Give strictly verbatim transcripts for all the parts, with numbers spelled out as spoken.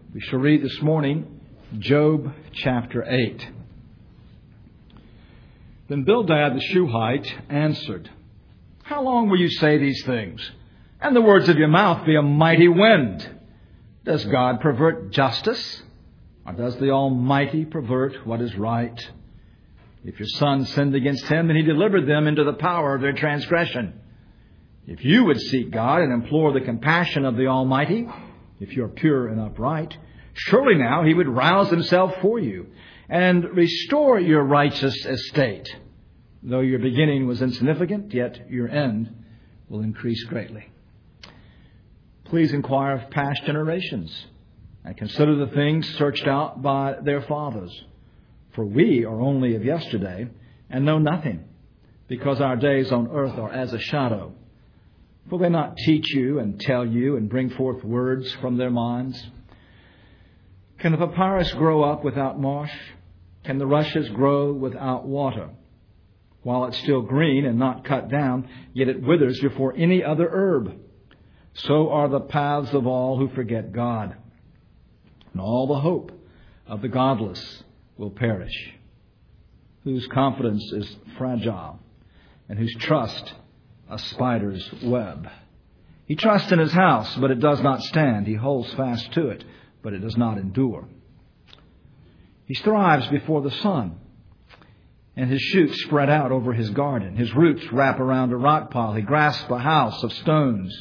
We shall read this morning Job chapter eight. Then Bildad the Shuhite answered, How long will you say these things, and the words of your mouth be a mighty wind? Does God pervert justice, or does the Almighty pervert what is right? If your sons sinned against him, then he delivered them into the power of their transgression. If you would seek God and implore the compassion of the Almighty, if you are pure and upright, surely now he would rouse himself for you and restore your righteous estate. Though your beginning was insignificant, yet your end will increase greatly. Please inquire of past generations and consider the things searched out by their fathers. For we are only of yesterday and know nothing, because our days on earth are as a shadow. Will they not teach you and tell you and bring forth words from their minds? Can the papyrus grow up without marsh? Can the rushes grow without water? While it's still green and not cut down, yet it withers before any other herb. So are the paths of all who forget God. And all the hope of the godless will perish, whose confidence is fragile and whose trust a spider's web. He trusts in his house, but it does not stand. He holds fast to it, but it does not endure. He thrives before the sun, and his shoots spread out over his garden. His roots wrap around a rock pile. He grasps a house of stones.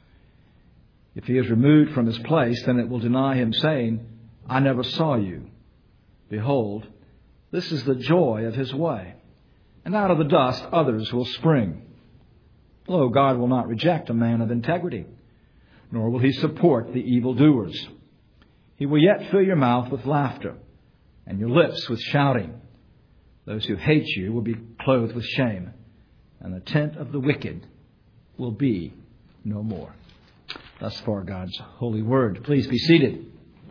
If he is removed from his place, then it will deny him, saying, I never saw you. Behold, this is the joy of his way, and out of the dust others will spring. Lo, God will not reject a man of integrity, nor will he support the evildoers. He will yet fill your mouth with laughter, and your lips with shouting. Those who hate you will be clothed with shame, and the tent of the wicked will be no more. Thus far, God's holy word. Please be seated.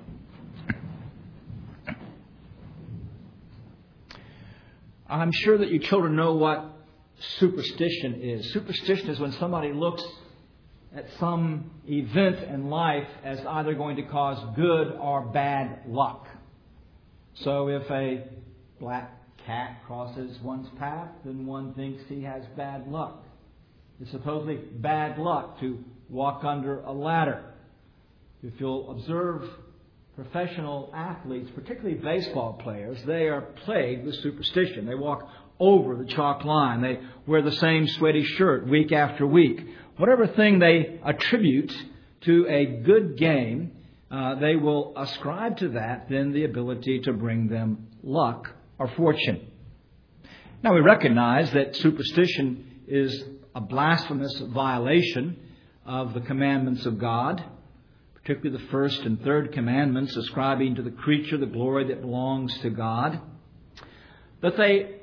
I'm sure that you children know what superstition is. Superstition is when somebody looks at some event in life as either going to cause good or bad luck. So if a black cat crosses one's path, then one thinks he has bad luck. It's supposedly bad luck to walk under a ladder. If you'll observe professional athletes, particularly baseball players, they are plagued with superstition. They walk over the chalk line. They wear the same sweaty shirt week after week. Whatever thing they attribute to a good game, uh, they will ascribe to that then the ability to bring them luck or fortune. Now we recognize that superstition is a blasphemous violation of the commandments of God, particularly the first and third commandments ascribing to the creature the glory that belongs to God. But they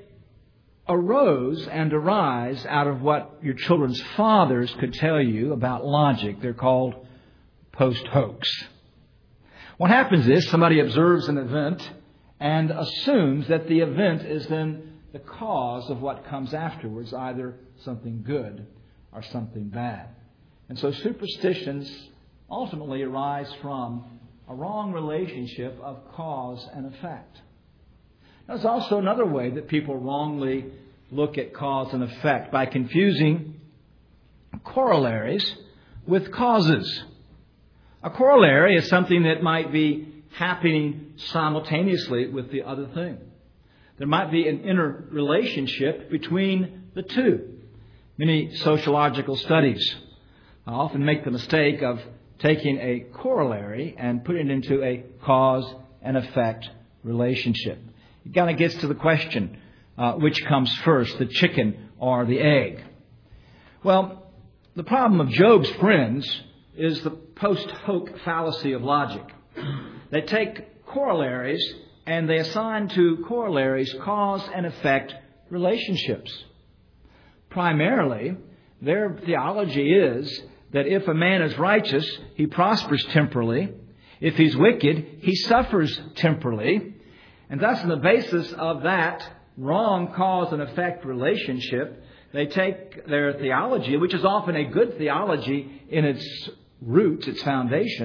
arose and arise out of what your children's fathers could tell you about logic. They're called post hocs. What happens is somebody observes an event and assumes that the event is then the cause of what comes afterwards, either something good or something bad. And so superstitions ultimately arise from a wrong relationship of cause and effect. There's also another way that people wrongly look at cause and effect, by confusing corollaries with causes. A corollary is something that might be happening simultaneously with the other thing. There might be an interrelationship between the two. Many sociological studies often make the mistake of taking a corollary and putting it into a cause and effect relationship. It kind of gets to the question, uh, which comes first, the chicken or the egg? Well, the problem of Job's friends is the post hoc fallacy of logic. They take corollaries and they assign to corollaries cause and effect relationships. Primarily, their theology is that if a man is righteous, he prospers temporally. If he's wicked, he suffers temporally. And thus, on the basis of that wrong cause and effect relationship, they take their theology, which is often a good theology in its roots, its foundation,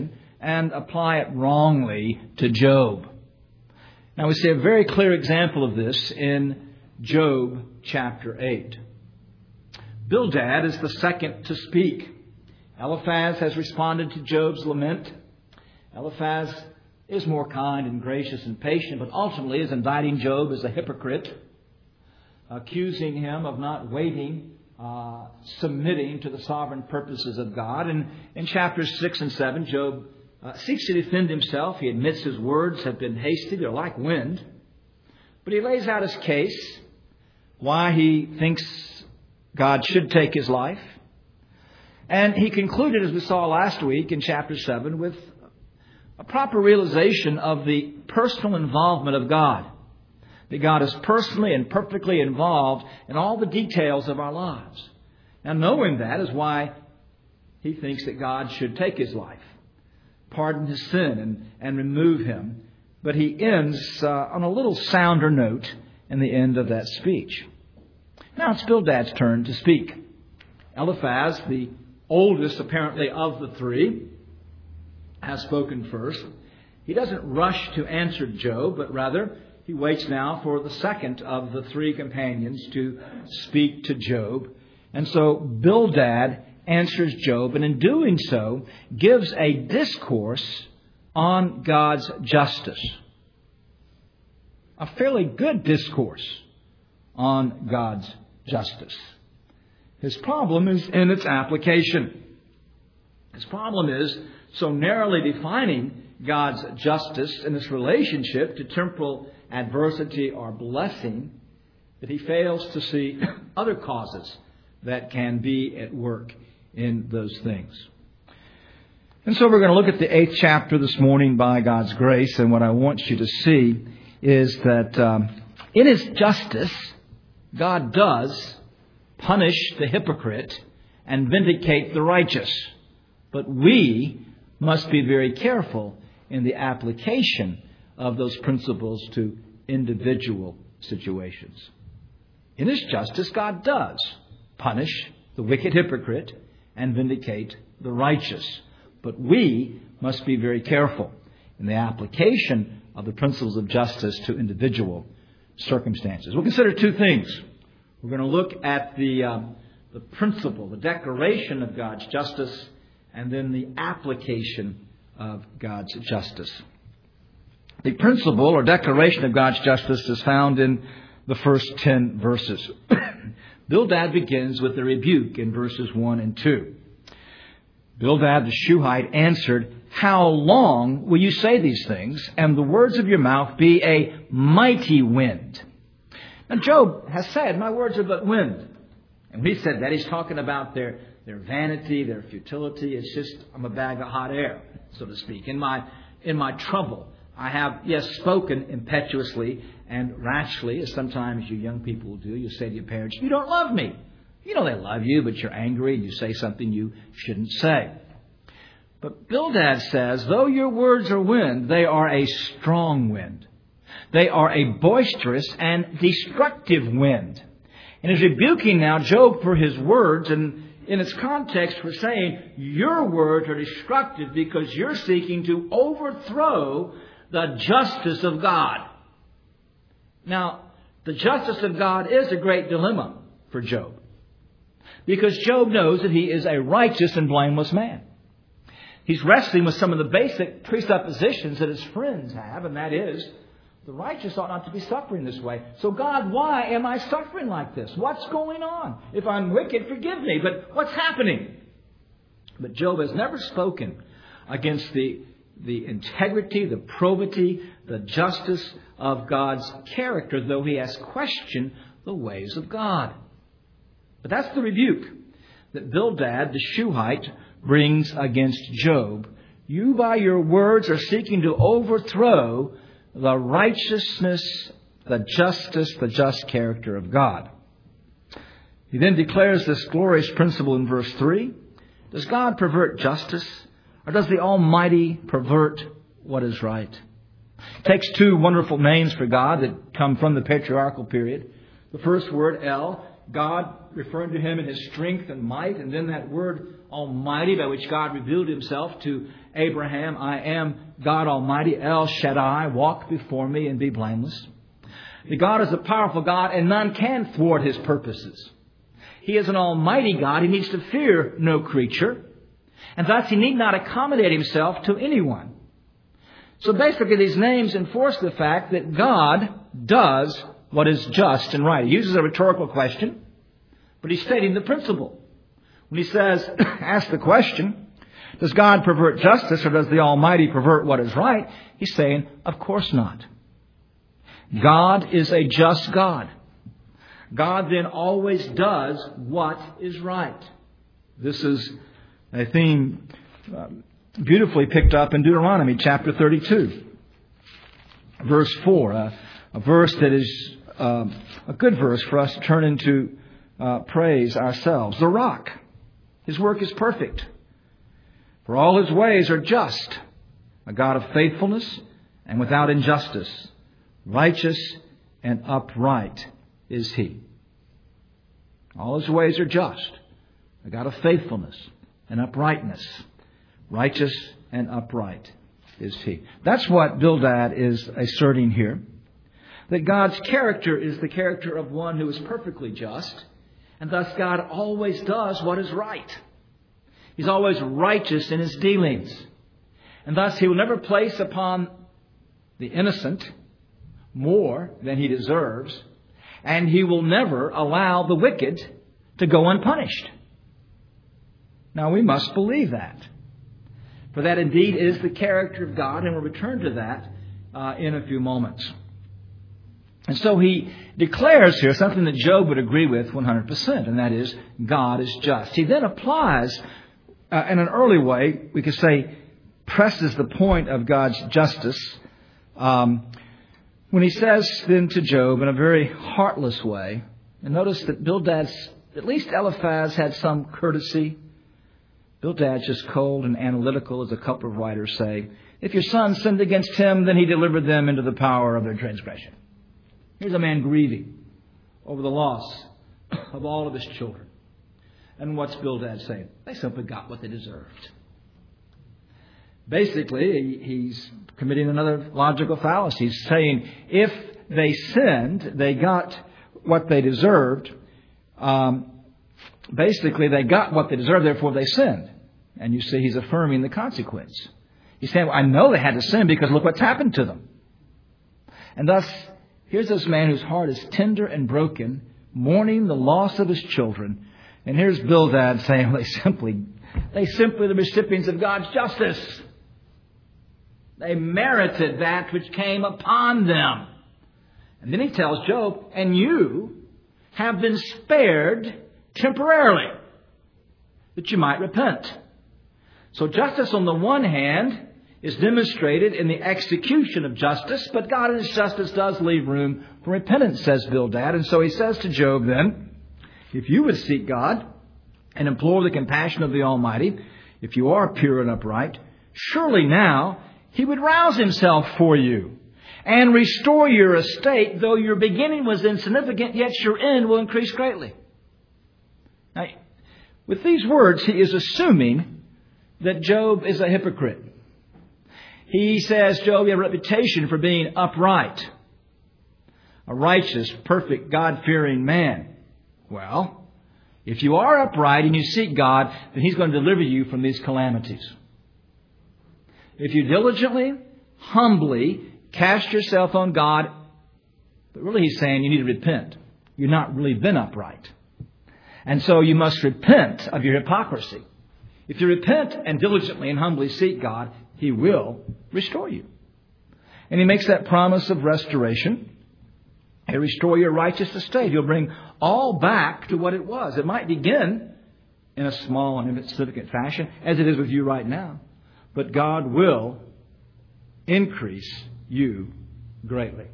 and apply it wrongly to Job. Now we see a very clear example of this in Job chapter eight. Bildad is the second to speak. Eliphaz has responded to Job's lament. Eliphaz is more kind and gracious and patient, but ultimately is indicting Job as a hypocrite, accusing him of not waiting, uh, submitting to the sovereign purposes of God. And in chapters six and seven, Job uh, seeks to defend himself. He admits his words have been hasty. They're like wind. But he lays out his case, why he thinks God should take his life. And he concluded, as we saw last week in chapter seven, with a proper realization of the personal involvement of God. That God is personally and perfectly involved in all the details of our lives. Now, knowing that is why he thinks that God should take his life, pardon his sin, and, and remove him. But he ends uh, on a little sounder note in the end of that speech. Now it's Bildad's turn to speak. Eliphaz, the oldest apparently of the three, has spoken first. He doesn't rush to answer Job, but rather he waits now for the second of the three companions to speak to Job. And so Bildad answers Job, and in doing so gives a discourse on God's justice. A fairly good discourse on God's justice. His problem is in its application. His problem is so narrowly defining God's justice in its relationship to temporal adversity or blessing that he fails to see other causes that can be at work in those things. And so we're going to look at the eighth chapter this morning by God's grace. And what I want you to see is that um, in His justice, God does punish the hypocrite and vindicate the righteous. But we must be very careful in the application of those principles to individual situations. In His justice, God does punish the wicked hypocrite and vindicate the righteous. But we must be very careful in the application of the principles of justice to individual circumstances. We'll consider two things. We're going to look at the, um, the principle, the declaration of God's justice, and then the application of God's justice. The principle or declaration of God's justice is found in the first ten verses. Bildad begins with a rebuke in verses one and two. Bildad the Shuhite answered, "How long will you say these things, and the words of your mouth be a mighty wind?" Now Job has said, "My words are but wind." And when he said that, he's talking about their, their vanity, their futility. It's just, I'm a bag of hot air, so to speak. In my, in my trouble, I have, yes, spoken impetuously and rashly, as sometimes you young people will do. You say to your parents, "You don't love me." You know they love you, but you're angry and you say something you shouldn't say. But Bildad says, though your words are wind, they are a strong wind. They are a boisterous and destructive wind. And he's rebuking now Job for his words, and in its context we're saying your words are destructive because you're seeking to overthrow the justice of God. Now, the justice of God is a great dilemma for Job, because Job knows that he is a righteous and blameless man. He's wrestling with some of the basic presuppositions that his friends have, and that is, the righteous ought not to be suffering this way. So God, why am I suffering like this? What's going on? If I'm wicked, forgive me, but what's happening? But Job has never spoken against the, the integrity, the probity, the justice of God's character, though he has questioned the ways of God. But that's the rebuke that Bildad the Shuhite brings against Job. You by your words are seeking to overthrow the righteousness, the justice, the just character of God. He then declares this glorious principle in verse three. Does God pervert justice, or does the Almighty pervert what is right? He takes two wonderful names for God that come from the patriarchal period. The first word, El, God referring to him in his strength and might, and then that word Almighty by which God revealed himself to Abraham. I am God Almighty, El Shaddai, walk before me and be blameless. The God is a powerful God, and none can thwart his purposes. He is an almighty God. He needs to fear no creature, and thus he need not accommodate himself to anyone. So basically these names enforce the fact that God does what is just and right. He uses a rhetorical question, but he's stating the principle. When he says, ask the question, does God pervert justice or does the Almighty pervert what is right? He's saying, of course not. God is a just God. God then always does what is right. This is a theme uh, beautifully picked up in Deuteronomy chapter thirty-two, verse four, uh, a verse that is uh, a good verse for us to turn into uh, praise ourselves. The rock, his work is perfect, for all his ways are just, a God of faithfulness and without injustice. Righteous and upright is he. All his ways are just, a God of faithfulness and uprightness. Righteous and upright is he. That's what Bildad is asserting here. That God's character is the character of one who is perfectly just, and thus God always does what is right. He's always righteous in his dealings. And thus he will never place upon the innocent more than he deserves, and he will never allow the wicked to go unpunished. Now we must believe that. For that indeed is the character of God, and we'll return to that uh, in a few moments. And so he declares here something that Job would agree with one hundred percent, and that is God is just. He then applies, uh, in an early way, we could say, presses the point of God's justice um, when he says then to Job in a very heartless way, and notice that Bildad's, at least Eliphaz had some courtesy. Bildad's just cold and analytical, as a couple of writers say. If your son sinned against him, then he delivered them into the power of their transgression. Here's a man grieving over the loss of all of his children. And what's Bildad saying? They simply got what they deserved. Basically, he's committing another logical fallacy. He's saying if they sinned, they got what they deserved. Um, basically, they got what they deserved, therefore they sinned. And you see, he's affirming the consequence. He's saying, well, I know they had to sin because look what's happened to them. And thus, here's this man whose heart is tender and broken, mourning the loss of his children. And here's Bildad saying, well, they simply, they simply are the recipients of God's justice. They merited that which came upon them. And then he tells Job, and you have been spared temporarily, that you might repent. So justice on the one hand is demonstrated in the execution of justice, but God in his justice does leave room for repentance, says Bildad. And so he says to Job then, if you would seek God and implore the compassion of the Almighty, if you are pure and upright, surely now he would rouse himself for you and restore your estate, though your beginning was insignificant, yet your end will increase greatly. Now, with these words, he is assuming that Job is a hypocrite. He says, Job, you have a reputation for being upright, a righteous, perfect, God-fearing man. Well, if you are upright and you seek God, then he's going to deliver you from these calamities. If you diligently, humbly cast yourself on God, but really he's saying you need to repent. You've not really been upright. And so you must repent of your hypocrisy. If you repent and diligently and humbly seek God, he will restore you. And he makes that promise of restoration. He'll restore your righteous estate. He'll bring all back to what it was. It might begin in a small and insignificant fashion, as it is with you right now. But God will increase you greatly.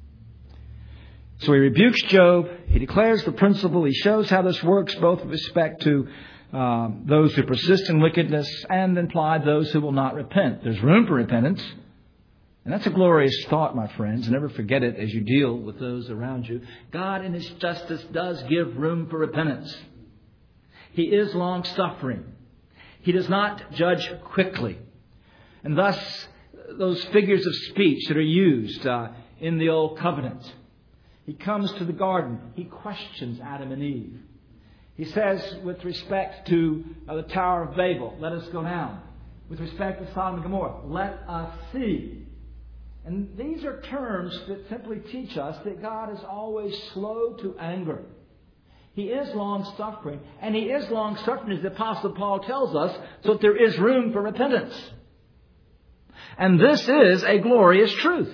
So he rebukes Job. He declares the principle. He shows how this works, both with respect to um, those who persist in wickedness and imply those who will not repent. There's room for repentance, And that's a glorious thought, my friends. Never forget it as you deal with those around you. God in His justice does give room for repentance. He is long-suffering. He does not judge quickly. And thus, those figures of speech that are used uh, in the Old Covenant. He comes to the garden. He questions Adam and Eve. He says, with respect to uh, the Tower of Babel, let us go down. With respect to Sodom and Gomorrah, let us see. And these are terms that simply teach us that God is always slow to anger. He is long-suffering. And He is long-suffering, as the Apostle Paul tells us, so that there is room for repentance. And this is a glorious truth.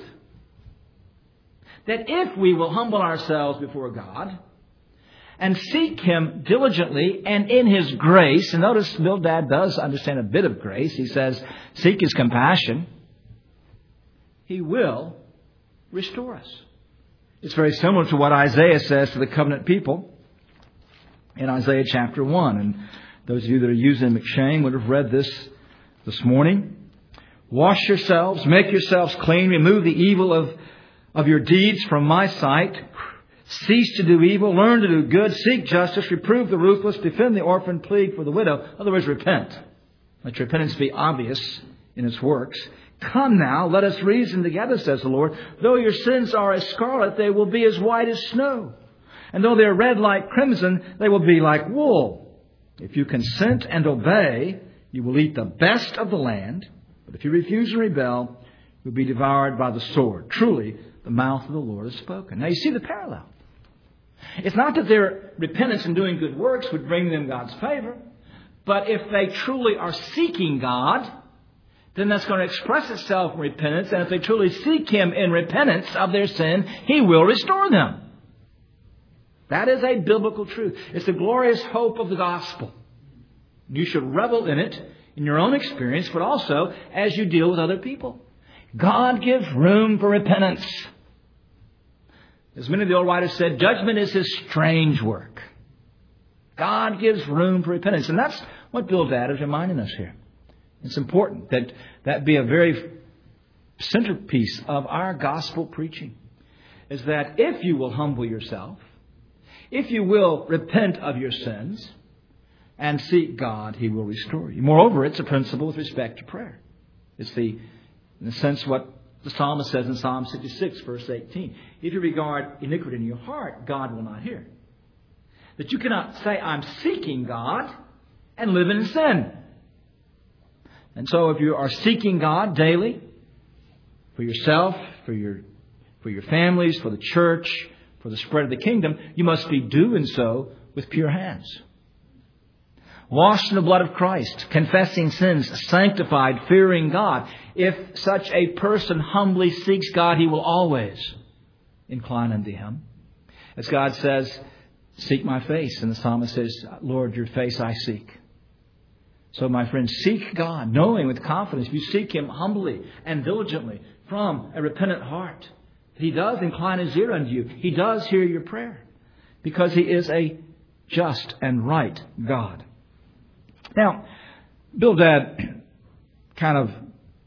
That if we will humble ourselves before God and seek Him diligently and in His grace, and notice Bildad does understand a bit of grace. He says, seek His compassion. He will restore us. It's very similar to what Isaiah says to the covenant people in Isaiah chapter one. And those of you that are using McShane would have read this this morning. Wash yourselves, make yourselves clean, remove the evil of, of your deeds from my sight. Cease to do evil, learn to do good, seek justice, reprove the ruthless, defend the orphan, plead for the widow. In other words, repent. Let your repentance be obvious in its works. Come now, let us reason together, says the Lord. Though your sins are as scarlet, they will be as white as snow. And though they are red like crimson, they will be like wool. If you consent and obey, you will eat the best of the land. But if you refuse and rebel, you will be devoured by the sword. Truly, the mouth of the Lord has spoken. Now you see the parallel. It's not that their repentance and doing good works would bring them God's favor. But if they truly are seeking God, then that's going to express itself in repentance. And if they truly seek Him in repentance of their sin, He will restore them. That is a biblical truth. It's the glorious hope of the gospel. You should revel in it in your own experience, but also as you deal with other people. God gives room for repentance. As many of the old writers said, judgment is His strange work. God gives room for repentance. And that's what Bildad is reminding us here. It's important that that be a very centerpiece of our gospel preaching. Is that if you will humble yourself, if you will repent of your sins and seek God, He will restore you. Moreover, it's a principle with respect to prayer. It's the, in a sense, what the psalmist says in Psalm sixty-six, verse eighteen. If you regard iniquity in your heart, God will not hear. That you cannot say, I'm seeking God and live in sin. And so if you are seeking God daily for yourself, for your, for your families, for the church, for the spread of the kingdom, you must be doing so with pure hands. Washed in the blood of Christ, confessing sins, sanctified, fearing God. If such a person humbly seeks God, he will always incline unto Him. As God says, seek my face. And the psalmist says, Lord, your face I seek. So, my friends, seek God, knowing with confidence, if you seek Him humbly and diligently from a repentant heart, He does incline His ear unto you. He does hear your prayer because He is a just and right God. Now, Bildad kind of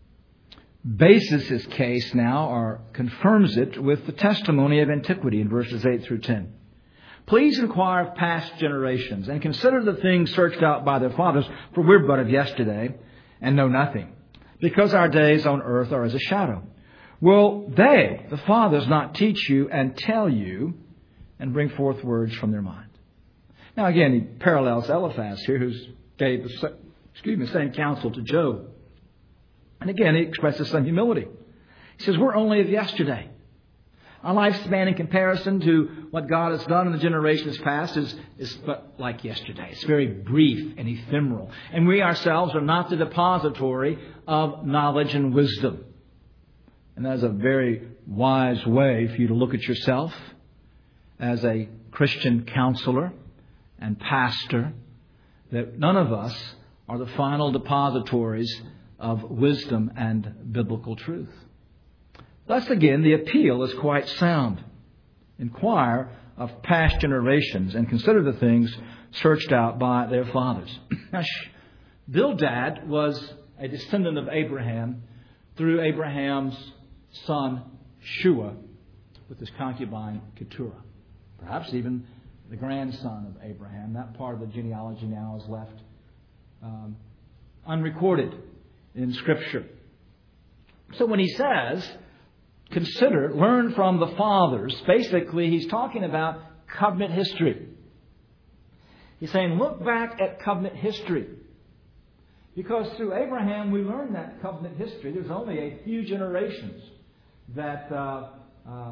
bases his case now, or confirms it, with the testimony of antiquity in verses eight through ten. Please inquire of past generations, and consider the things searched out by their fathers, for we're but of yesterday, and know nothing, because our days on earth are as a shadow. Will they, the fathers, not teach you and tell you, and bring forth words from their mind? Now again, he parallels Eliphaz here, who's gave the excuse me, same counsel to Job. And again, he expresses some humility. He says, we're only of yesterday. Our lifespan in comparison to what God has done in the generations past is, is but like yesterday. It's very brief and ephemeral. And we ourselves are not the depository of knowledge and wisdom. And that is a very wise way for you to look at yourself as a Christian counselor and pastor, that none of us are the final depositories of wisdom and biblical truth. Thus, again, the appeal is quite sound. Inquire of past generations and consider the things searched out by their fathers. Now, Bildad was a descendant of Abraham through Abraham's son Shua with his concubine Keturah. Perhaps even the grandson of Abraham. That part of the genealogy now is left um, unrecorded in Scripture. So when he says, consider, learn from the fathers, basically he's talking about covenant history. He's saying, look back at covenant history. Because through Abraham we learn that covenant history. There's only a few generations that uh, uh,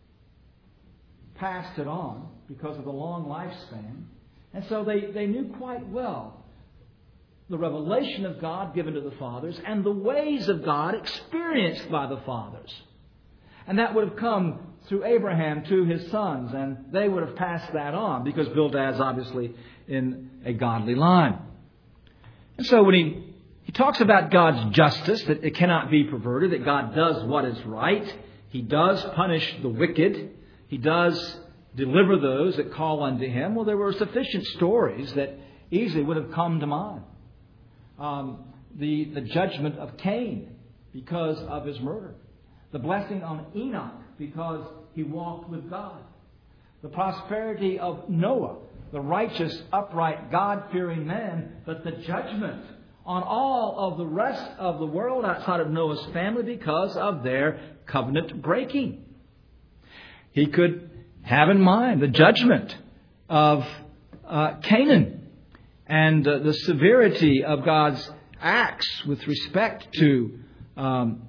passed it on because of the long lifespan. And so they, they knew quite well the revelation of God given to the fathers and the ways of God experienced by the fathers. And that would have come through Abraham to his sons, and they would have passed that on because Bildad's obviously in a godly line. And so when he, he talks about God's justice, that it cannot be perverted, that God does what is right, He does punish the wicked, He does deliver those that call unto Him. Well, there were sufficient stories that easily would have come to mind. Um, the, the judgment of Cain because of his murder. The blessing on Enoch because he walked with God. The prosperity of Noah, the righteous, upright, God-fearing man. But the judgment on all of the rest of the world outside of Noah's family because of their covenant breaking. He could have in mind the judgment of uh, Canaan and uh, the severity of God's acts with respect to um,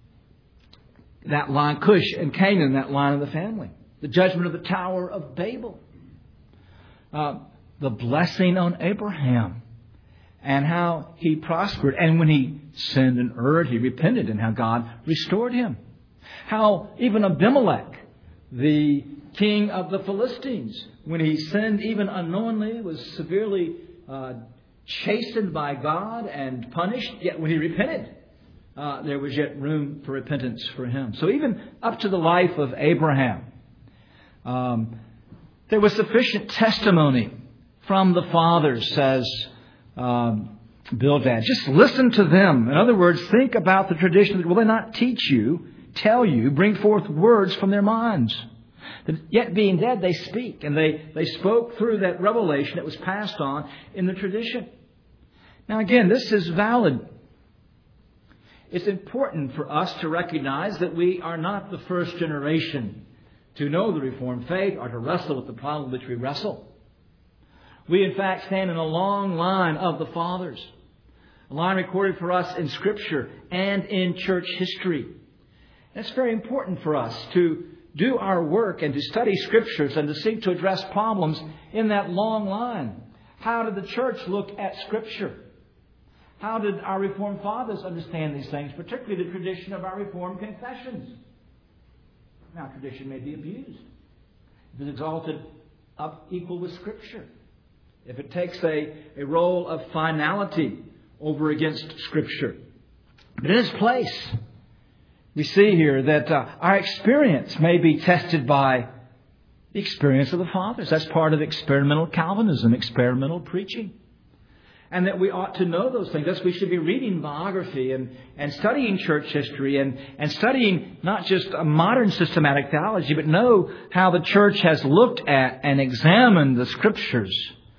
that line, Cush and Canaan, that line of the family. The judgment of the Tower of Babel. Uh, the blessing on Abraham and how he prospered. And when he sinned and erred, he repented, and how God restored him. How even Abimelech, the king of the Philistines, when he sinned even unknowingly, was severely uh, chastened by God and punished. Yet when he repented, uh, there was yet room for repentance for him. So even up to the life of Abraham, um, there was sufficient testimony from the fathers, says um, Bildad. Just listen to them. In other words, think about the tradition. Will they not teach you, tell you, bring forth words from their minds? That yet being dead, they speak. And they, they spoke through that revelation that was passed on in the tradition. Now again, this is valid. It's important for us to recognize that we are not the first generation to know the Reformed faith or to wrestle with the problem which we wrestle. We in fact stand in a long line of the fathers. A line recorded for us in Scripture and in church history. And it's very important for us to do our work and to study Scriptures and to seek to address problems in that long line. How did the church look at Scripture? How did our Reformed fathers understand these things, particularly the tradition of our Reformed confessions? Now, tradition may be abused. If it's exalted up equal with Scripture. If it takes a, a role of finality over against Scripture. But in its place, we see here that uh, our experience may be tested by the experience of the fathers. That's part of experimental Calvinism, experimental preaching. And that we ought to know those things. Thus, we should be reading biography and, and studying church history and, and studying not just a modern systematic theology, but know how the church has looked at and examined the Scriptures.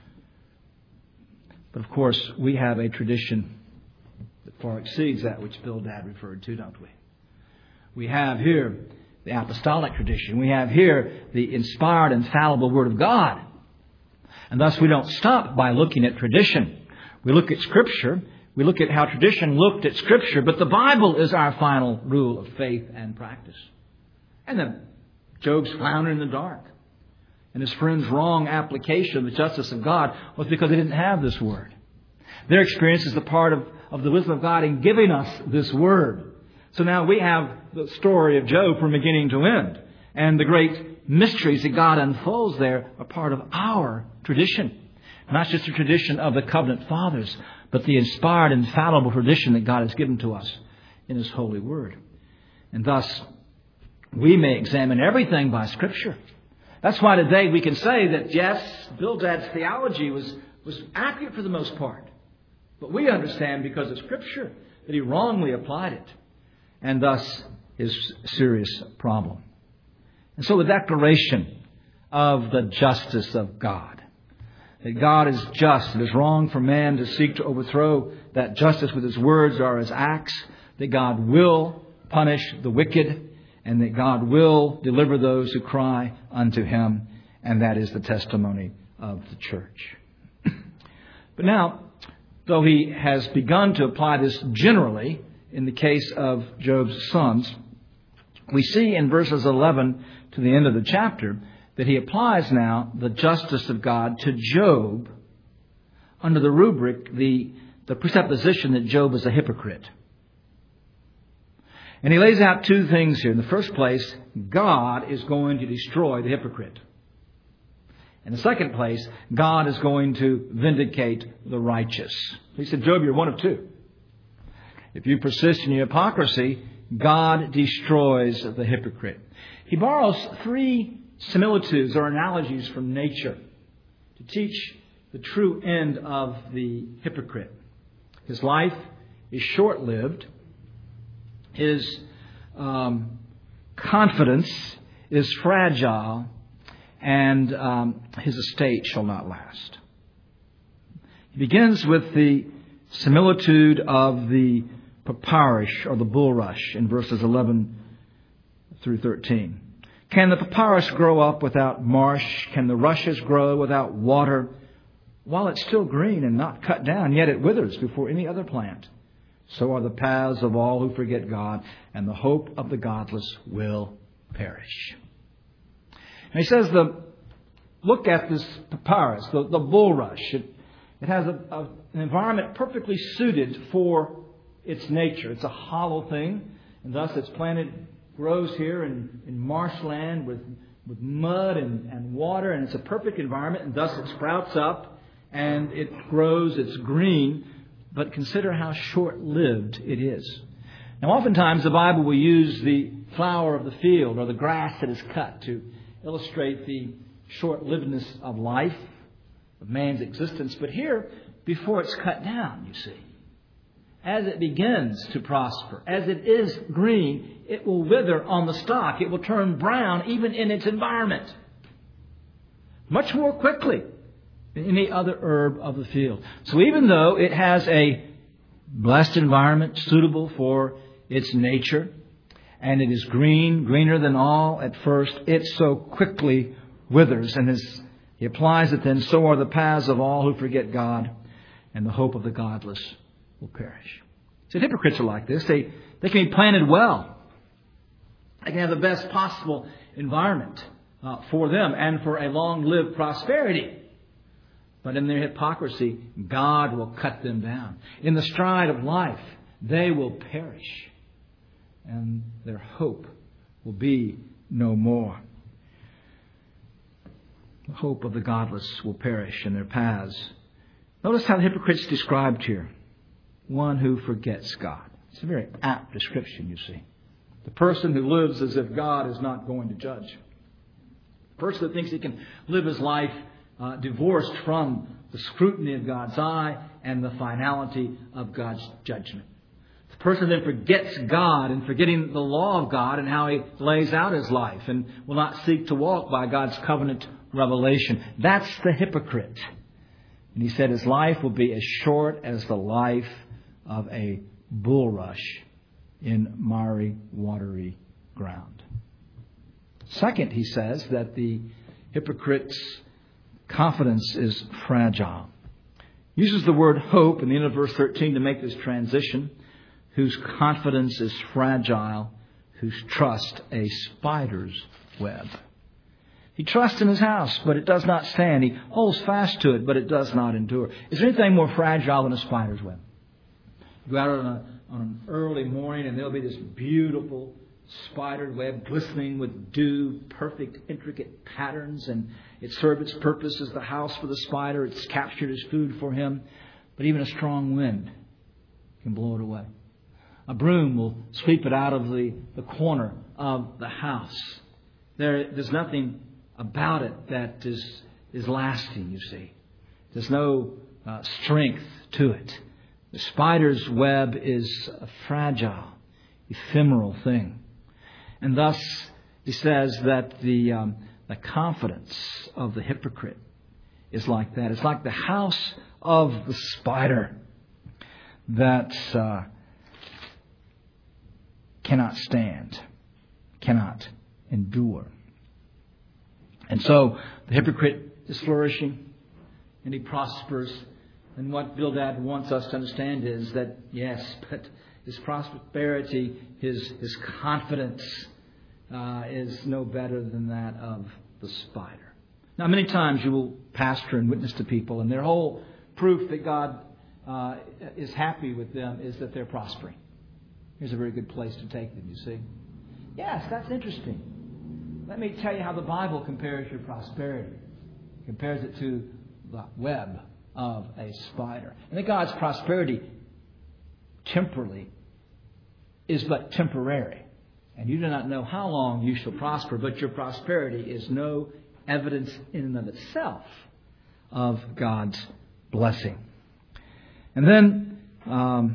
But of course, we have a tradition that far exceeds that which Bildad referred to, don't we? We have here the apostolic tradition. We have here the inspired, infallible Word of God. And thus we don't stop by looking at tradition. We look at Scripture. We look at how tradition looked at Scripture. But the Bible is our final rule of faith and practice. And then Job's floundering in the dark. And his friend's wrong application of the justice of God was because they didn't have this Word. Their experience is the part of, of the wisdom of God in giving us this Word. So now we have the story of Job from beginning to end. And the great mysteries that God unfolds there are part of our tradition. Not just the tradition of the covenant fathers, but the inspired, infallible tradition that God has given to us in His holy Word. And thus, we may examine everything by Scripture. That's why today we can say that, yes, Bildad's theology was, was accurate for the most part. But we understand because of Scripture that he wrongly applied it. And thus, is a serious problem. And so the declaration of the justice of God, that God is just, it is wrong for man to seek to overthrow that justice with his words or his acts, that God will punish the wicked, and that God will deliver those who cry unto him, and that is the testimony of the church. But now, though he has begun to apply this generally in the case of Job's sons, we see in verses eleven to the end of the chapter that he applies now the justice of God to Job under the rubric, the, the presupposition that Job is a hypocrite. And he lays out two things here. In the first place, God is going to destroy the hypocrite. In the second place, God is going to vindicate the righteous. He said, Job, you're one of two. If you persist in your hypocrisy, God destroys the hypocrite. He borrows three similitudes or analogies from nature to teach the true end of the hypocrite. His life is short-lived. His um, confidence is fragile, and um, his estate shall not last. He begins with the similitude of the papyrus or the bulrush in verses eleven through thirteen. Can the papyrus grow up without marsh? Can the rushes grow without water? While it's still green and not cut down, yet it withers before any other plant. So are the paths of all who forget God, and the hope of the godless will perish. And he says, the, look at this papyrus, the, the bulrush. It, it has a, a, an environment perfectly suited for its nature. It's a hollow thing, and thus it's planted, grows here in, in marshland with, with mud and, and water, and it's a perfect environment, and thus it sprouts up, and it grows, it's green. But consider how short-lived it is. Now, oftentimes the Bible will use the flower of the field or the grass that is cut to illustrate the short-livedness of life, of man's existence. But here, before it's cut down, you see, as it begins to prosper, as it is green, it will wither on the stalk. It will turn brown even in its environment, much more quickly than any other herb of the field. So even though it has a blessed environment suitable for its nature, and it is green, greener than all at first, it so quickly withers. And as he applies it then, so are the paths of all who forget God, and the hope of the godless will perish. So hypocrites are like this. They, they can be planted well. They can have the best possible environment uh, for them and for a long-lived prosperity. But in their hypocrisy, God will cut them down. In the stride of life, they will perish. And their hope will be no more. The hope of the godless will perish in their paths. Notice how the hypocrite's described here. One who forgets God. It's a very apt description, you see. The person who lives as if God is not going to judge. The person that thinks he can live his life Uh, divorced from the scrutiny of God's eye and the finality of God's judgment. The person then forgets God and forgetting the law of God and how he lays out his life and will not seek to walk by God's covenant revelation. That's the hypocrite. And he said his life will be as short as the life of a bulrush in miry, watery ground. Second, he says that the hypocrite's confidence is fragile. He uses the word hope in the end of verse thirteen to make this transition. Whose confidence is fragile, whose trust a spider's web. He trusts in his house, but it does not stand. He holds fast to it, but it does not endure. Is there anything more fragile than a spider's web? You go out on, a, on an early morning and there'll be this beautiful spider web glistening with dew, perfect, intricate patterns, and it served its purpose as the house for the spider. It's captured as food for him. But even a strong wind can blow it away. A broom will sweep it out of the, the corner of the house. There, there's nothing about it that is, is lasting, you see. There's no uh, strength to it. The spider's web is a fragile, ephemeral thing. And thus, he says that the, um, the confidence of the hypocrite is like that. It's like the house of the spider that uh, cannot stand, cannot endure. And so the hypocrite is flourishing and he prospers. And what Bildad wants us to understand is that, yes, but his prosperity, his, his confidence uh, is no better than that of the spider. Now, many times you will pastor and witness to people, and their whole proof that God uh, is happy with them is that they're prospering. Here's a very good place to take them, you see. Yes, that's interesting. Let me tell you how the Bible compares your prosperity. It compares it to the web of a spider. And that God's prosperity temporally is but temporary. And you do not know how long you shall prosper, but your prosperity is no evidence in and of itself of God's blessing. And then um,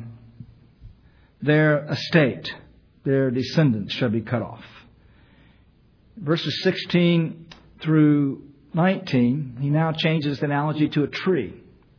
their estate, their descendants shall be cut off. Verses sixteen through nineteen, he now changes the analogy to a tree.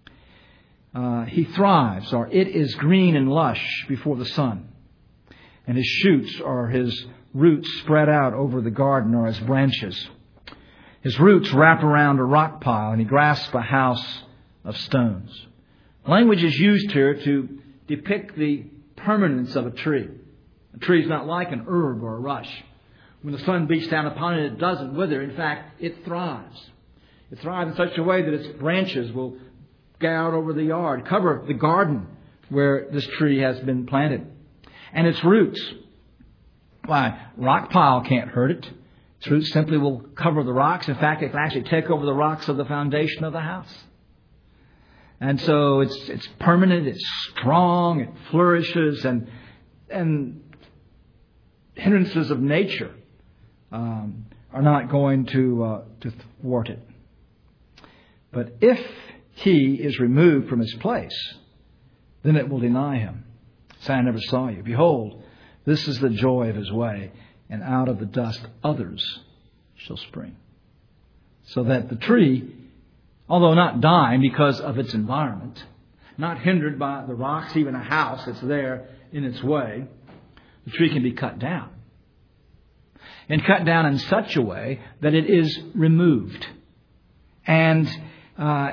Uh, he thrives, or it is green and lush before the sun. And his shoots or his roots spread out over the garden or his branches. His roots wrap around a rock pile, and he grasps a house of stones. Language is used here to depict the permanence of a tree. A tree is not like an herb or a rush. When the sun beats down upon it, it doesn't wither. In fact, it thrives. It thrives in such a way that its branches will go out over the yard, cover the garden where this tree has been planted. And its roots, why, rock pile can't hurt it. Its roots simply will cover the rocks. In fact, it can actually take over the rocks of the foundation of the house. And so it's it's permanent, it's strong, it flourishes, and and hindrances of nature um, are not going to uh, to thwart it. But if he is removed from his place, then it will deny him. Say, I never saw you. Behold, this is the joy of his way, and out of the dust others shall spring. So that the tree, although not dying because of its environment, not hindered by the rocks, even a house that's there in its way, the tree can be cut down. And cut down in such a way that it is removed. And uh,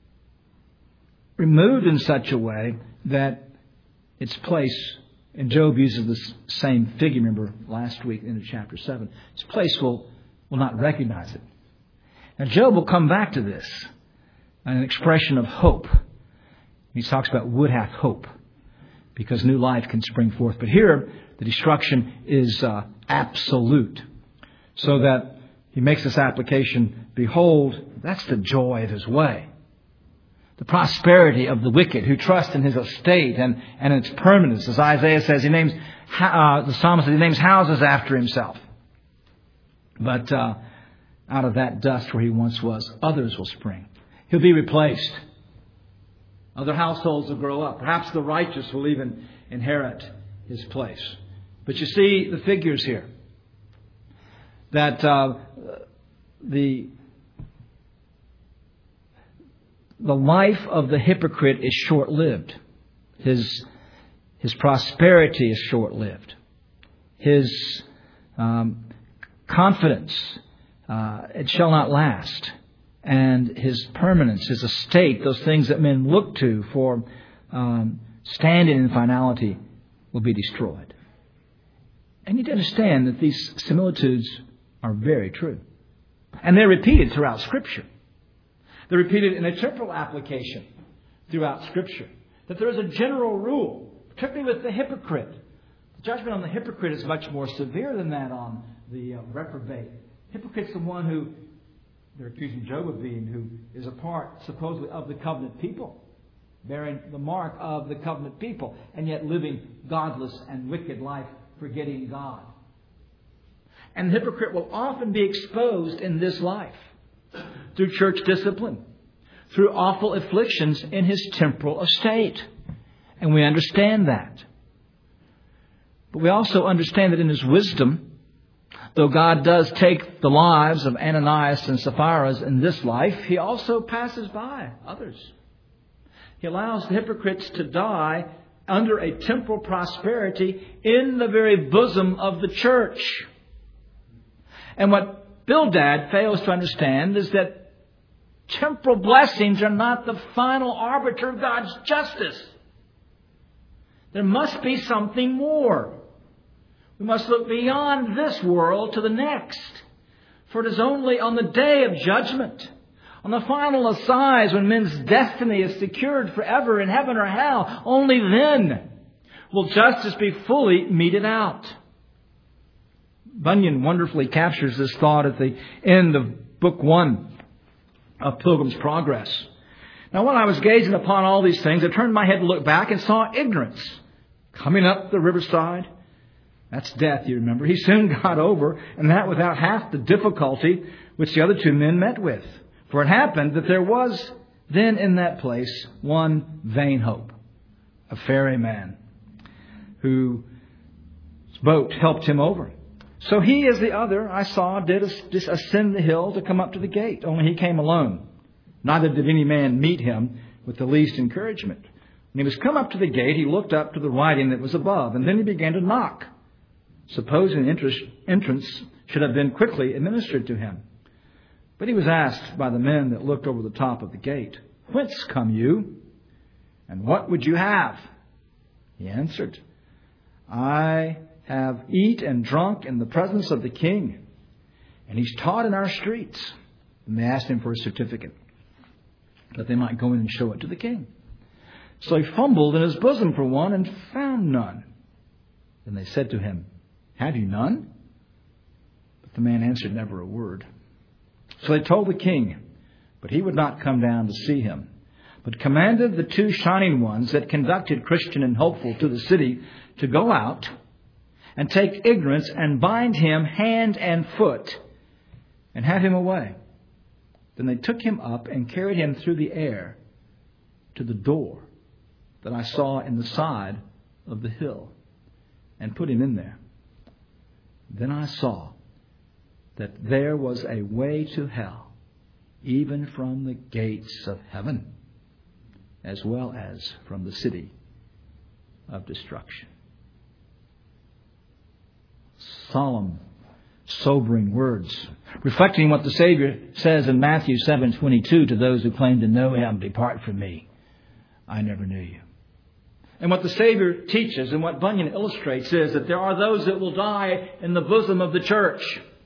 removed in such a way that its place, and Job uses this same figure, remember, last week into chapter seven. Its place will, will not recognize it. Now, Job will come back to this, an expression of hope. He talks about wood hath hope, because new life can spring forth. But here, the destruction is uh, absolute. So that he makes this application, behold, that's the joy of his way. The prosperity of the wicked who trust in his estate and, and its permanence. As Isaiah says, he names, uh, the psalmist says he names houses after himself. But uh, out of that dust where he once was, others will spring. He'll be replaced. Other households will grow up. Perhaps the righteous will even inherit his place. But you see the figures here. That uh, the the life of the hypocrite is short-lived. His his prosperity is short-lived. His um, confidence uh, it shall not last, and his permanence, his estate, those things that men look to for um, standing in finality, will be destroyed. And you need to understand that these similitudes are very true. And they're repeated throughout Scripture. They're repeated in a temporal application throughout Scripture. That there is a general rule, particularly with the hypocrite. The judgment on the hypocrite is much more severe than that on the uh, reprobate. Hypocrite's the one who, they're accusing Job of being, who is a part, supposedly, of the covenant people. Bearing the mark of the covenant people. And yet living godless and wicked life, forgetting God. And the hypocrite will often be exposed in this life through church discipline, through awful afflictions in his temporal estate. And we understand that. But we also understand that in his wisdom, Though God does take the lives of Ananias and Sapphira in this life, He also passes by others. He allows the hypocrites to die under a temporal prosperity in the very bosom of the church. And what Bildad fails to understand is that temporal blessings are not the final arbiter of God's justice. There must be something more. We must look beyond this world to the next. For it is only on the day of judgment, on the final assize, when men's destiny is secured forever in heaven or hell, only then will justice be fully meted out. Bunyan wonderfully captures this thought at the end of Book One of Pilgrim's Progress. Now, when I was gazing upon all these things, I turned my head to look back and saw ignorance coming up the riverside. That's death, you remember. He soon got over, and that without half the difficulty which the other two men met with. For it happened that there was then in that place one vain hope, a ferryman, whose boat helped him over. So he, as the other, I saw, did ascend the hill to come up to the gate. Only he came alone. Neither did any man meet him with the least encouragement. When he was come up to the gate, he looked up to the writing that was above, and then he began to knock, supposing entrance should have been quickly administered to him. But he was asked by the men that looked over the top of the gate, "Whence come you? And what would you have?" He answered, "I have eat and drunk in the presence of the king, and he's taught in our streets." And they asked him for a certificate, that they might go in and show it to the king. So he fumbled in his bosom for one and found none. Then they said to him, "Have you none?" But the man answered never a word. So they told the king, but he would not come down to see him, but commanded the two shining ones that conducted Christian and Hopeful to the city to go out and take ignorance and bind him hand and foot and have him away. Then they took him up and carried him through the air to the door that I saw in the side of the hill and put him in there. Then I saw that there was a way to hell, even from the gates of heaven, as well as from the city of destruction. Solemn, sobering words, reflecting what the Savior says in Matthew seven twenty-two to those who claim to know Him, "Depart from me, I never knew you." And what the Savior teaches and what Bunyan illustrates is that there are those that will die in the bosom of the church,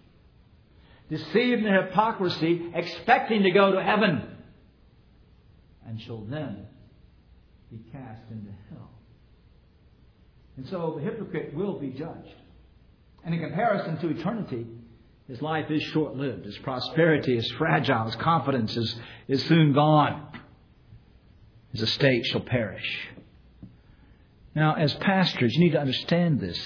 deceived in hypocrisy, expecting to go to heaven, and shall then be cast into hell. And so the hypocrite will be judged. And in comparison to eternity, his life is short-lived. His prosperity is fragile. His confidence is, is soon gone. His estate shall perish. Now, as pastors, you need to understand this.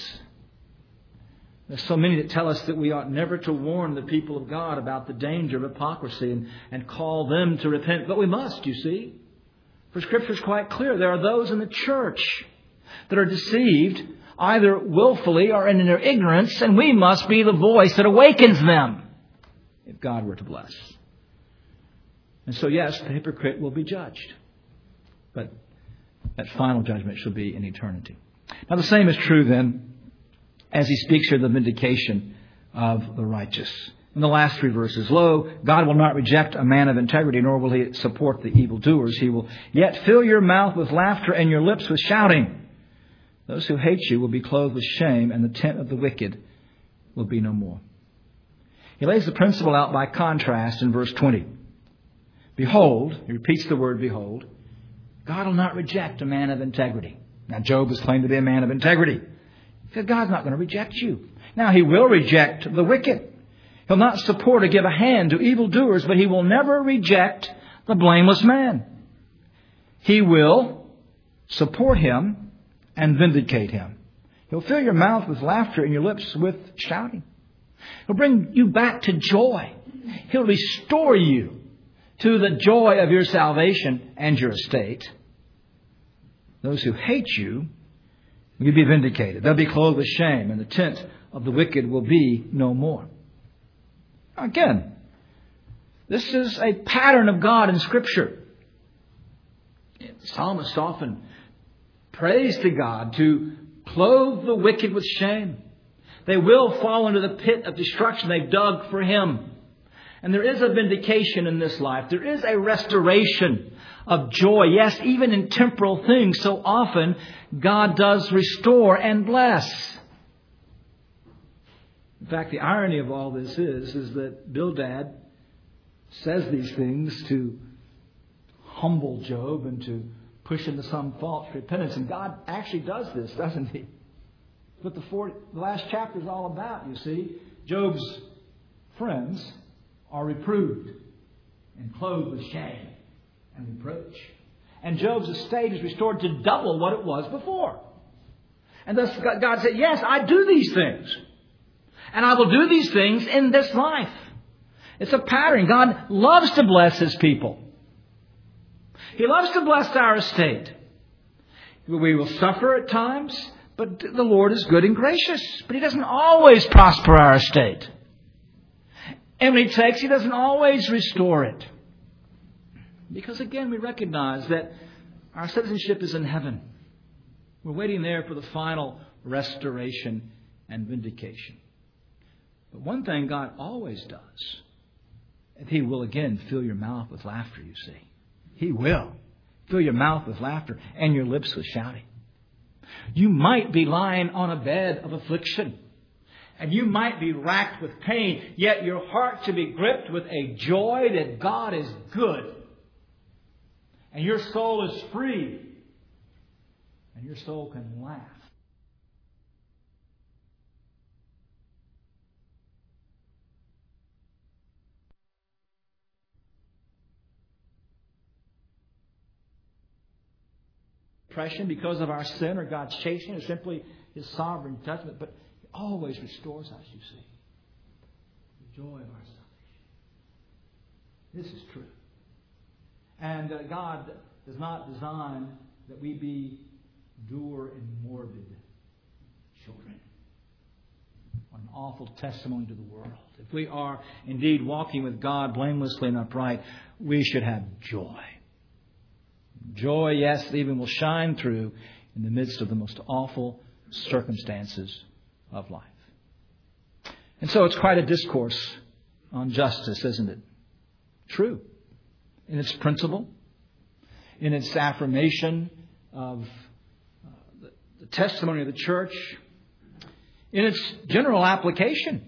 There's so many that tell us that we ought never to warn the people of God about the danger of hypocrisy and, and call them to repent. But we must, you see. For Scripture is quite clear. There are those in the church that are deceived, either willfully or in their ignorance, and we must be the voice that awakens them, if God were to bless. And so, yes, the hypocrite will be judged. But that final judgment shall be in eternity. Now, the same is true then as he speaks here of the vindication of the righteous. In the last three verses, "Lo, God will not reject a man of integrity, nor will He support the evildoers. He will yet fill your mouth with laughter and your lips with shouting. Those who hate you will be clothed with shame, and the tent of the wicked will be no more." He lays the principle out by contrast in verse twenty. "Behold," he repeats the word behold, "God will not reject a man of integrity." Now, Job is claimed to be a man of integrity. He said, God's not going to reject you. Now, He will reject the wicked. He'll not support or give a hand to evildoers, but He will never reject the blameless man. He will support him and vindicate him. He'll fill your mouth with laughter and your lips with shouting. He'll bring you back to joy. He'll restore you to the joy of your salvation and your estate. Those who hate you will be vindicated. They'll be clothed with shame, and the tent of the wicked will be no more. Again, this is a pattern of God in Scripture. The psalmist often prays to God to clothe the wicked with shame. They will fall into the pit of destruction they've dug for him. And there is a vindication in this life. There is a restoration of joy. Yes, even in temporal things. So often God does restore and bless. In fact, the irony of all this is, is that Bildad says these things to humble Job and to push into some false repentance. And God actually does this, doesn't He? What the, four, the last chapter is all about, you see. Job's friends are reproved and clothed with shame and reproach. And Job's estate is restored to double what it was before. And thus God said, yes, I do these things. And I will do these things in this life. It's a pattern. God loves to bless His people. He loves to bless our estate. We will suffer at times, but the Lord is good and gracious. But He doesn't always prosper our estate. And when He takes, He doesn't always restore it. Because again, we recognize that our citizenship is in heaven. We're waiting there for the final restoration and vindication. But one thing God always does, and He will again fill your mouth with laughter, you see. He will fill your mouth with laughter and your lips with shouting. You might be lying on a bed of affliction. And you might be racked with pain, yet your heart should be gripped with a joy that God is good. And your soul is free. And your soul can laugh. Depression because of our sin or God's chastening or simply His sovereign judgment. But He always restores us, you see. The joy of our salvation. This is true. And uh, God does not design that we be dour and morbid children. What an awful testimony to the world. If we are indeed walking with God blamelessly and upright, we should have joy. Joy, yes, even will shine through in the midst of the most awful circumstances of life. And so it's quite a discourse on justice, isn't it? True. In its principle, in its affirmation of uh, the, the testimony of the church, in its general application.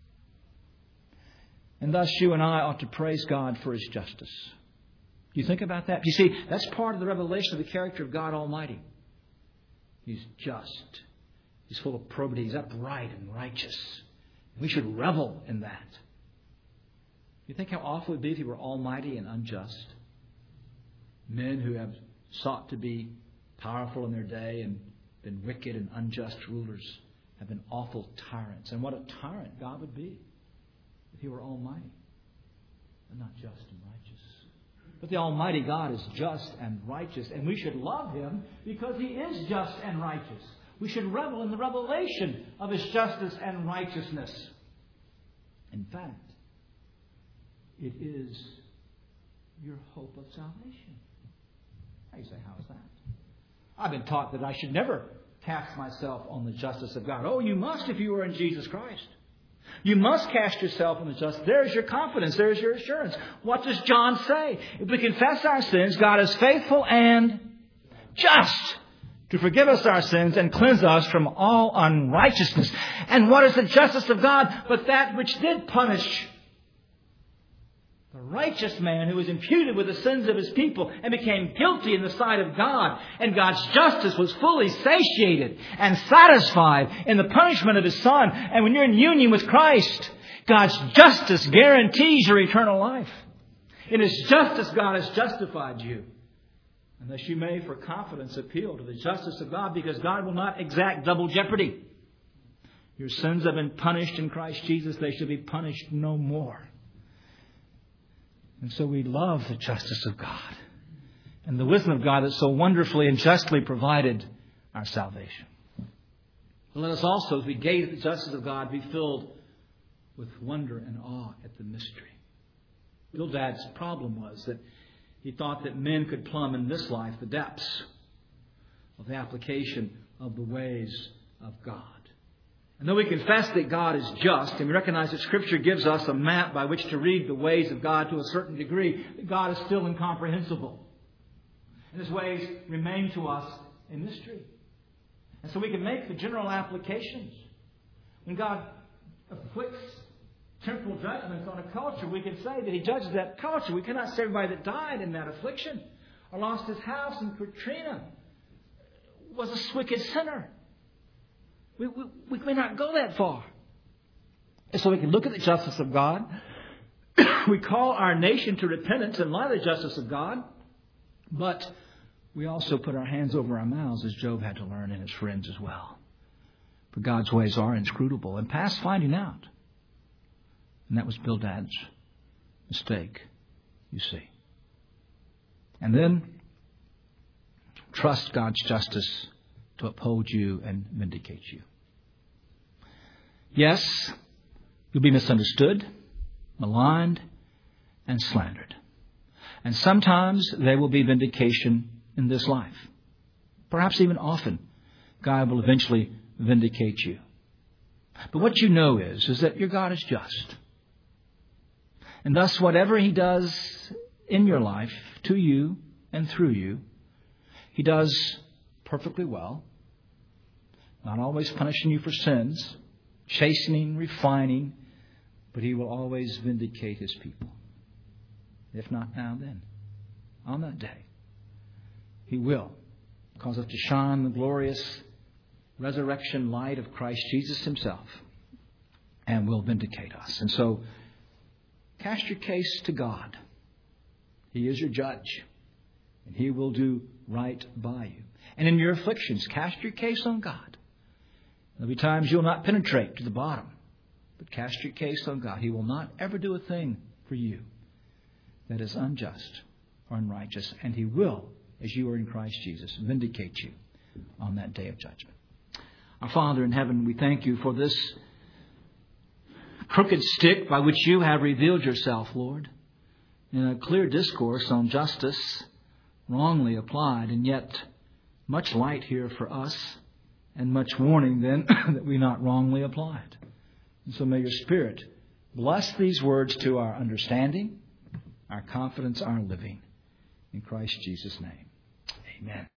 And thus you and I ought to praise God for His justice. Do you think about that? You see, that's part of the revelation of the character of God Almighty. He's just. He's full of probity. He's upright and righteous. We should revel in that. You think how awful it would be if He were almighty and unjust? Men who have sought to be powerful in their day and been wicked and unjust rulers have been awful tyrants. And what a tyrant God would be if He were almighty and not just and righteous. But the Almighty God is just and righteous, and we should love Him because He is just and righteous. We should revel in the revelation of His justice and righteousness. In fact, it is your hope of salvation. How you say, how is that? I've been taught that I should never cast myself on the justice of God. Oh, you must if you are in Jesus Christ. You must cast yourself on the justice. There's your confidence. There's your assurance. What does John say? If we confess our sins, God is faithful and just to forgive us our sins and cleanse us from all unrighteousness. And what is the justice of God but that which did punish the righteous man who was imputed with the sins of his people and became guilty in the sight of God. And God's justice was fully satiated and satisfied in the punishment of His Son. And when you're in union with Christ, God's justice guarantees your eternal life. In His justice, God has justified you. And thus you may, for confidence, appeal to the justice of God, because God will not exact double jeopardy. Your sins have been punished in Christ Jesus. They shall be punished no more. And so we love the justice of God and the wisdom of God that so wonderfully and justly provided our salvation. And let us also, as we gaze at the justice of God, be filled with wonder and awe at the mystery. Bildad's problem was that he thought that men could plumb in this life the depths of the application of the ways of God. And though we confess that God is just, and we recognize that Scripture gives us a map by which to read the ways of God to a certain degree, God is still incomprehensible. And His ways remain to us a mystery. And so we can make the general applications. When God afflicts temporal judgments on a culture, we can say that He judges that culture. We cannot say everybody that died in that affliction or lost his house in Katrina was a wicked sinner. We, we, we may not go that far. And so we can look at the justice of God. We call our nation to repentance in light of the justice of God. But we also put our hands over our mouths, as Job had to learn, and his friends as well. For God's ways are inscrutable and past finding out. And that was Bildad's mistake, you see. And then trust God's justice to uphold you and vindicate you. Yes, you'll be misunderstood, maligned, and slandered. And sometimes there will be vindication in this life. Perhaps even often, God will eventually vindicate you. But what you know is, is that your God is just. And thus, whatever He does in your life, to you and through you, He does perfectly well. Not always punishing you for sins, chastening, refining, but He will always vindicate His people. If not now, then. On that day, He will cause us to shine the glorious resurrection light of Christ Jesus Himself, and will vindicate us. And so, cast your case to God. He is your judge, and He will do right by you. And in your afflictions, cast your case on God. There'll be times you'll not penetrate to the bottom, but cast your case on God. He will not ever do a thing for you that is unjust or unrighteous, and He will, as you are in Christ Jesus, vindicate you on that day of judgment. Our Father in heaven, we thank You for this crooked stick by which You have revealed Yourself, Lord, in a clear discourse on justice, wrongly applied, and yet much light here for us, and much warning then that we not wrongly apply it. And so may Your Spirit bless these words to our understanding, our confidence, our living. In Christ Jesus' name, amen.